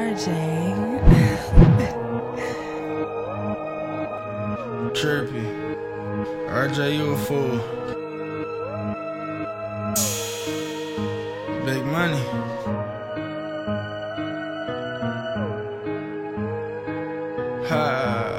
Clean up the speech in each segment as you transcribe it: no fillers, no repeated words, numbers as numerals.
RJ. Trippy. RJ, you a fool. Big money. Ha.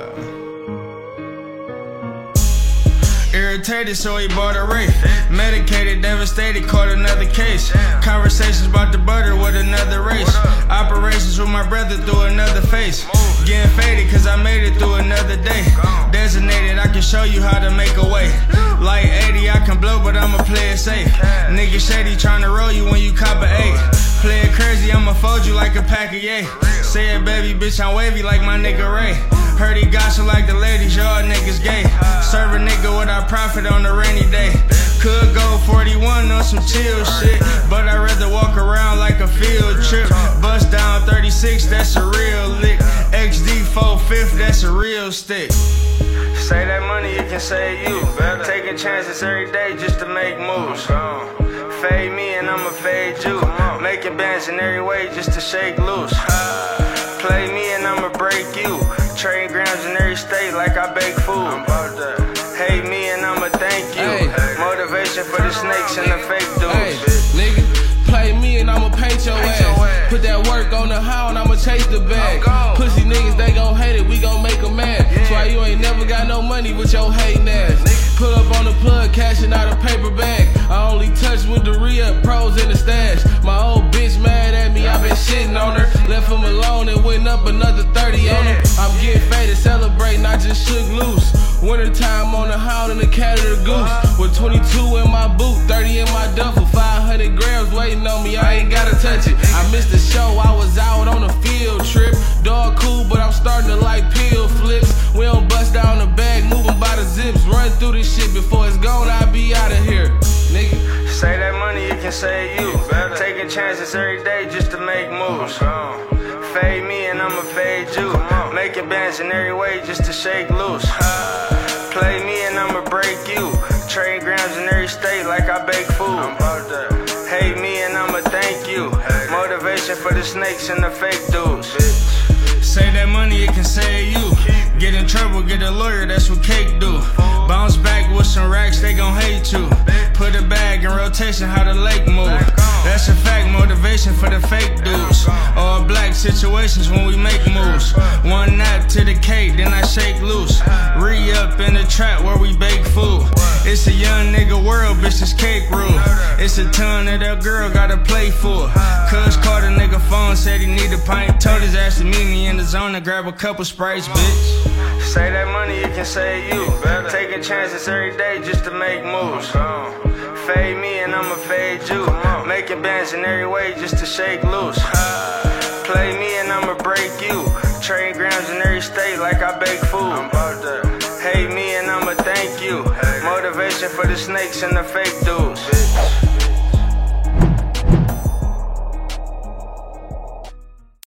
Irritated, so he bought a Wraith. Medicated, devastated, caught another case. Conversations about the butter with another race. Operations with my brother through another face. Getting faded, cause I made it through another day. Designated, I can show you how to make a way. Like 80, I can blow, but I'ma play it safe. Nigga shady tryna roll you when you cop a 8. Play it crazy, I'ma fold you like a pack of yay. Say it, baby, bitch, I'm wavy like my nigga Ray. Heard he gossip like the ladies, y'all niggas gay. Serve a nigga without profit on a rainy day. Could go 41 on some chill shit, but I'd rather walk around like a field trip. Bust down 36, that's a real lick. XD 4/5, that's a real stick. Say that money, it can save you. Taking chances every day just to make moves. Fade me and I'ma fade you. Making bands in every way just to shake loose. Play me and I'ma break you. Trading grams in every state like I bake food. Hate me and I'ma thank you. Motivation for the snakes and the fake dudes. Nigga, play me and I'ma paint your ass. Put that work on the hound, I'ma chase the bag. Pussy niggas, they gon' hate it, we gon' make them mad. That's why you ain't never got no money with your hating ass. Pull up on the plug, cashing out a paper bag. I only touch with the re-up, pros in the stash. My old bitch mad at me, I been shitting on her. Left him alone and went up another 30 on him. I'm getting faded, celebrating, I just shook loose. Wintertime on the hound and the cat or the goose. With 22 in my boot, 30 in my duffel. 500 grams waiting on me, I ain't gotta touch it. I missed the show, I was out on a field trip. Dog cool, but I'm starting to like pill flips. We don't bust down the bag, moving by the zips. Run through this shit before it's gone, I'll be out of here, nigga. Say that money, it can save you. Taking chances every day just to make moves. Fade me and I'ma fade you. Making bands in every way just to shake loose. Play me and I'ma break you. Trading grams in every state like I bake food. Hate me and I'ma thank you. Motivation for the snakes and the fake dudes. Say that money, it can save you. Get in trouble, get a lawyer, that's what cake do. Bounce back with some racks, they gon' hate you. Put a bag in rotation, how the lake move. That's a fact, motivation for the fake dudes. All black situations when we make moves. One nap to the cake, then I shake loose. Re-up in the trap where we bake food. It's a young nigga world, bitch, it's cake rule. It's a ton that girl gotta play for. Cuz called a nigga phone, said he need a pint. Told his ass to meet me in the zone to grab a couple Sprites, bitch. Say that money, it can save you. Taking chances every day just to make moves. Fade me and I'ma fade you. Making bands in every way just to shake loose. Play me and I'ma break you. Trading grams in every state like I bake food. Hate me and I'ma thank you. Motivation for the snakes and the fake dudes.